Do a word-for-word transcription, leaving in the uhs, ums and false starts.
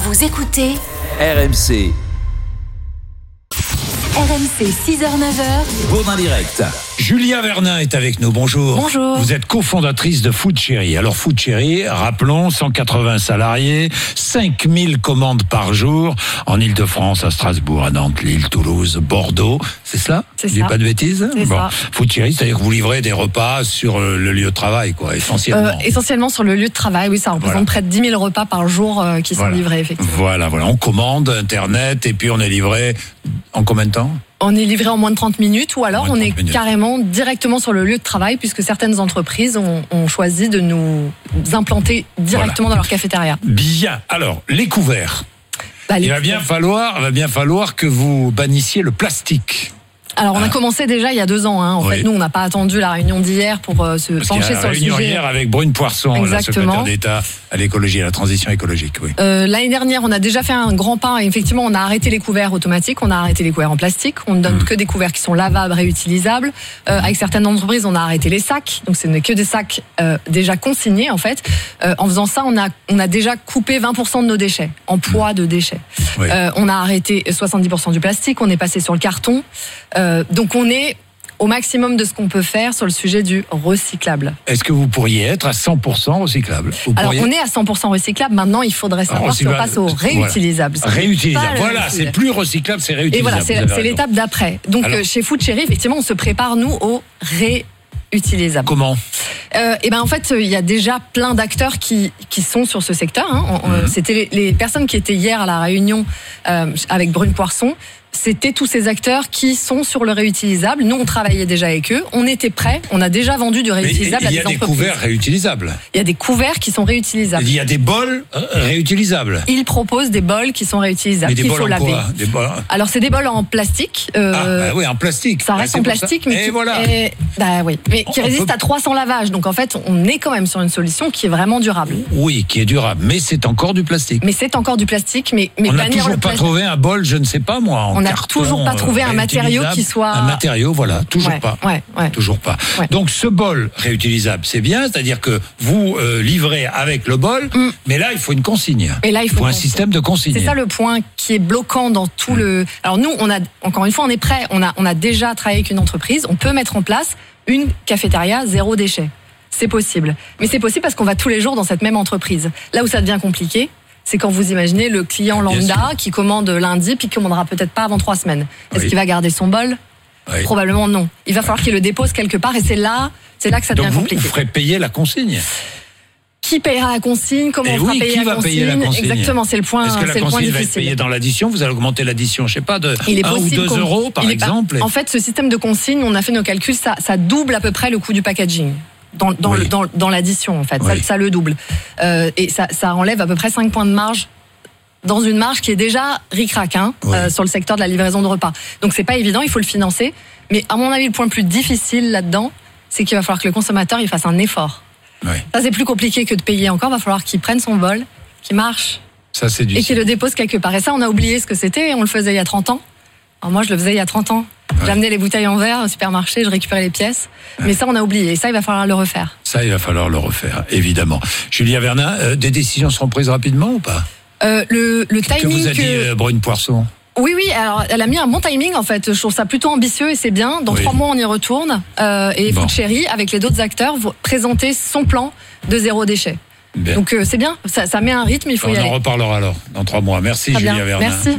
Vous écoutez R M C. R M C six heures neuf heures. Bourdin Direct. Julia Vernin est avec nous, bonjour. Bonjour. Vous êtes cofondatrice de Food Cherry. Alors Food Cherry, rappelons, cent quatre-vingts salariés, cinq mille commandes par jour en Ile-de-France, à Strasbourg, à Nantes, Lille, Toulouse, Bordeaux. C'est ça? C'est Je dis ça. pas de bêtises? C'est Bon. ça. Food Cherry, c'est-à-dire que vous livrez des repas sur le lieu de travail, quoi, essentiellement. Euh, essentiellement sur le lieu de travail, oui, ça représente Voilà. près de dix mille repas par jour euh, qui Voilà. sont livrés, effectivement. Voilà, voilà. On commande Internet et puis on est livré en combien de temps? On est livré en moins de trente minutes ou alors Moins de on est trente minutes. carrément directement sur le lieu de travail puisque certaines entreprises ont, ont choisi de nous implanter directement dans leur cafétéria. Bien. Alors, les couverts. Bah, les- Il va bien falloir, il va bien falloir que vous bannissiez le plastique. Alors on a Ah. commencé déjà il y a deux ans. Hein. En Oui. fait, nous on n'a pas attendu la réunion d'hier pour euh, se Parce qu'il y pencher a sur la le réunion sujet. hier avec Brune Poisson, la Exactement. secrétaire d'État à l'écologie et à la transition écologique. Oui. Euh, L'année dernière, on a déjà fait un grand pas. Et effectivement, on a arrêté les couverts automatiques, on a arrêté les couverts en plastique. On ne donne Mmh. que des couverts qui sont lavables, réutilisables. Euh, avec certaines entreprises, on a arrêté les sacs. Donc, ce n'est que des sacs euh, déjà consignés, en fait. Euh, en faisant ça, on a, on a déjà coupé vingt pour cent de nos déchets, en poids de déchets. Oui. Euh, on a arrêté soixante-dix pour cent du plastique. On est passé sur le carton. Euh, donc, on est au maximum de ce qu'on peut faire sur le sujet du recyclable. Est-ce que vous pourriez être à cent pour cent recyclable? Vous Alors, pourriez... on est à cent pour cent recyclable. Maintenant, il faudrait savoir si on recyclable, passe au voilà. réutilisable. C'est Réutilisable. pas le Voilà, même sujet. c'est plus recyclable, c'est Et réutilisable. voilà, vous c'est avez c'est raison. l'étape d'après. Donc, Alors- euh, chez Food Cherry, effectivement, on se prépare, nous, au réutilisable. Comment? Euh, et ben en fait, il y a déjà plein d'acteurs qui qui sont sur ce secteur. Hein. On- on- Mhm. C'était les, les personnes qui étaient hier à la réunion euh, avec Brune Poisson. C'était tous ces acteurs qui sont sur le réutilisable. Nous, on travaillait déjà avec eux. On était prêts. On a déjà vendu du Mais réutilisable à il des y a des entreprises. couverts réutilisables. Il y a des couverts qui sont réutilisables. Il y a des bols euh, réutilisables. Ils proposent des bols qui sont réutilisables, Mais des qu'il bols faut en laver. quoi? Des bols... Alors, c'est des bols en plastique. Ah, euh, bah oui, en plastique. Ça Bah, reste c'est en pour ça. plastique, mais Et qui, voilà. et- bah oui, mais qui On résiste peut- à trois cents lavages. Donc en fait, on est quand même sur une solution qui est vraiment durable. Oui, qui est durable, mais c'est encore du plastique. Mais c'est encore du plastique, mais, mais On n'a bannir toujours le pas plastique. trouvé un bol, je ne sais pas moi, en On n'a carton, toujours pas euh, trouvé un matériau qui réutilisable. soit- Un matériau, voilà, toujours Ouais, pas. ouais, ouais. Toujours pas. Ouais. Donc ce bol réutilisable, c'est bien, c'est-à-dire que vous euh, livrez avec le bol, Mm. mais là il faut une consigne. Et là, il faut un une consigne. système de consigne. C'est ça le point qui est bloquant dans tout le. Alors nous, on a encore une fois, on est prêt. On a on a déjà travaillé avec une entreprise. On peut mettre en place une cafétéria zéro déchet. C'est possible. Mais c'est possible parce qu'on va tous les jours dans cette même entreprise. Là où ça devient compliqué, c'est quand vous imaginez le client Bien lambda sûr. qui commande lundi puis qui commandera peut-être pas avant trois semaines. Est-ce Oui. qu'il va garder son bol? Oui. Probablement non. Il va falloir qu'il le dépose quelque part et c'est là, c'est là que ça Donc devient vous, compliqué. vous ferez payer la consigne. Qui payera la consigne? Comment Et on fera oui, payer qui la va consigne? payer la consigne? Exactement, c'est le point, Est-ce que la c'est le point consigne va être difficile. payée dans l'addition? Vous allez augmenter l'addition, je sais pas, de Il est un ou possible deux qu'on- euros par il est pas- exemple. En fait, ce système de consigne, on a fait nos calculs, ça, ça double à peu près le coût du packaging. Dans, dans, Oui. le- dans, dans l'addition, en fait. Oui. Ça, ça le double. Euh, et ça, ça enlève à peu près cinq points de marge dans une marge qui est déjà ric-rac hein, Oui. euh, sur le secteur de la livraison de repas. Donc c'est pas évident, il faut le financer. Mais à mon avis, le point le plus difficile là-dedans, c'est qu'il va falloir que le consommateur il fasse un effort. Oui. Ça, c'est plus compliqué que de payer encore. Il va falloir qu'il prenne son bol, qu'il marche Ça c'est du. et qu'il le dépose quelque part. Et ça, on a oublié ce que c'était. On le faisait il y a trente ans. Alors moi, je le faisais il y a trente ans. Ouais. J'amenais les bouteilles en verre au supermarché, je récupérais les pièces. Mais ça, on a oublié. Et ça, il va falloir le refaire. Ça, il va falloir le refaire, évidemment. Julia Vernin, euh, des décisions seront prises rapidement ou pas? Euh, le, le Que timing vous a dit que- euh, Brune Poisson? Oui, oui, alors elle a mis un bon timing en fait. Je trouve ça plutôt ambitieux et c'est bien. Dans Oui. trois mois, on y retourne. Euh, et Bon. Food Cherry, avec les autres acteurs, vous présenter son plan de zéro déchet. Bien. Donc euh, c'est bien, ça, ça met un rythme, il faut On y en aller. reparlera alors dans trois mois. Merci Très Julia bien, Vernin. merci.